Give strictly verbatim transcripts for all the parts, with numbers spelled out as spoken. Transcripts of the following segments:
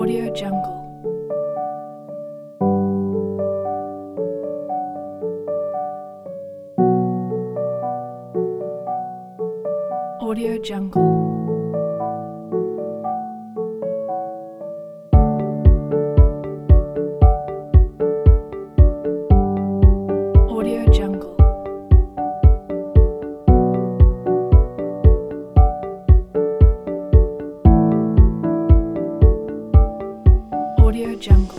Audio Jungle. Audio Jungle. Audio Jungle. Audio Jungle.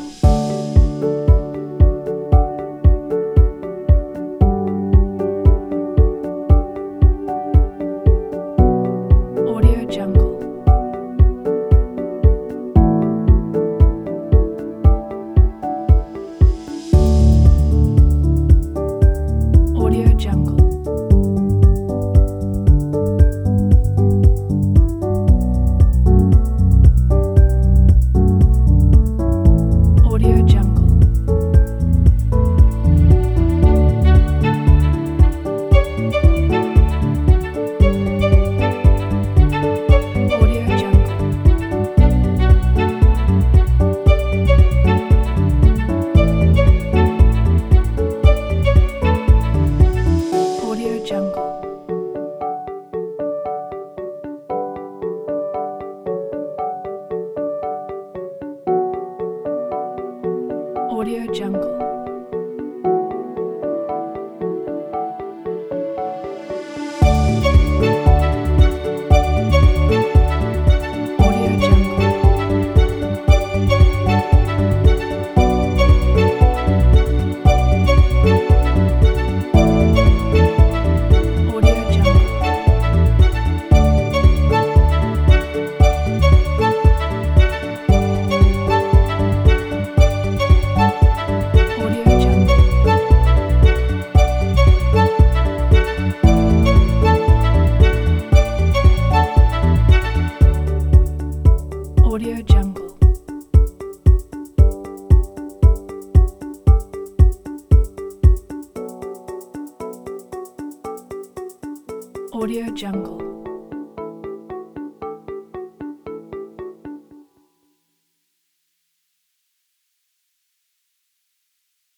Audio Jungle. Audio Jungle. Audio Jungle. Audio Jungle. Audio Jungle. Audio Jungle. Audio Jungle. Audio Jungle. Audio Jungle. Audio Jungle. Audio Jungle.